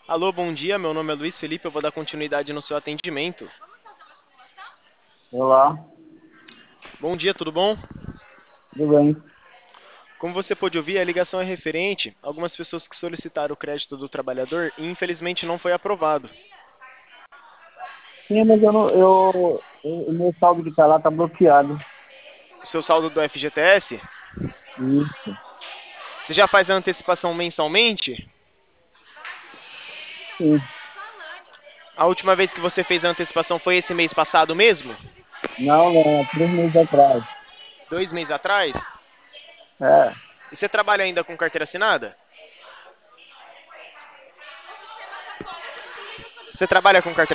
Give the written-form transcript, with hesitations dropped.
Alô, bom dia. Meu nome é Luiz Felipe. Eu vou dar continuidade no seu atendimento. Olá, Bom dia, tudo bom? tudo bem? Como você pôde ouvir, a ligação é referente a algumas pessoas que solicitaram o crédito do trabalhador e infelizmente não foi aprovado. Sim, mas eu não, o meu saldo que tá lá tá bloqueado. O seu saldo do FGTS, Isso, você já faz a antecipação mensalmente? sim. A última vez que você fez a antecipação foi esse mês passado mesmo? Não, não, há 3 meses atrás. 2 meses atrás? É, E você trabalha ainda com carteira assinada? Você trabalha com carteira